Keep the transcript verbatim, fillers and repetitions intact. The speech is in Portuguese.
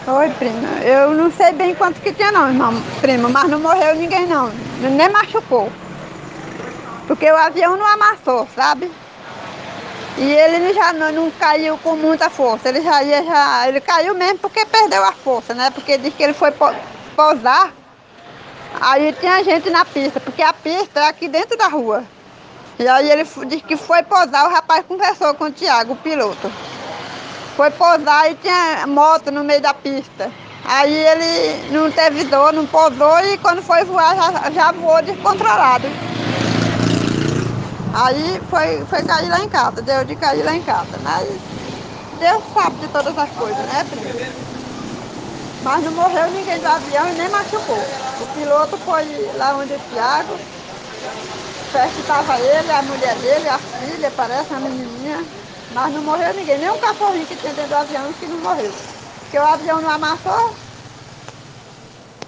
Oi, prima. Eu não sei bem quanto que tinha não, irmão, primo, mas não morreu ninguém não. Nem machucou. Porque o avião não amassou, sabe? E ele já não, não caiu com muita força. Ele já ia já. Ele caiu mesmo porque perdeu a força, né? Porque diz que ele foi po- pousar. Aí tinha gente na pista, porque a pista é aqui dentro da rua. E aí ele fu- disse que foi pousar, o rapaz conversou com o Tiago, o piloto. Foi pousar e tinha moto no meio da pista. Aí ele não teve dor, não pousou e quando foi voar já, já voou descontrolado. Aí foi, foi cair lá em casa, deu de cair lá em casa. Mas Deus sabe de todas as coisas, né, primo? Mas não morreu ninguém do avião e nem machucou. O piloto foi lá onde o Tiago, perto estava ele, a mulher dele, a filha, parece, a menininha. Mas não morreu ninguém, nem um cachorrinho que tinha dentro do avião que não morreu. Porque o avião não amassou,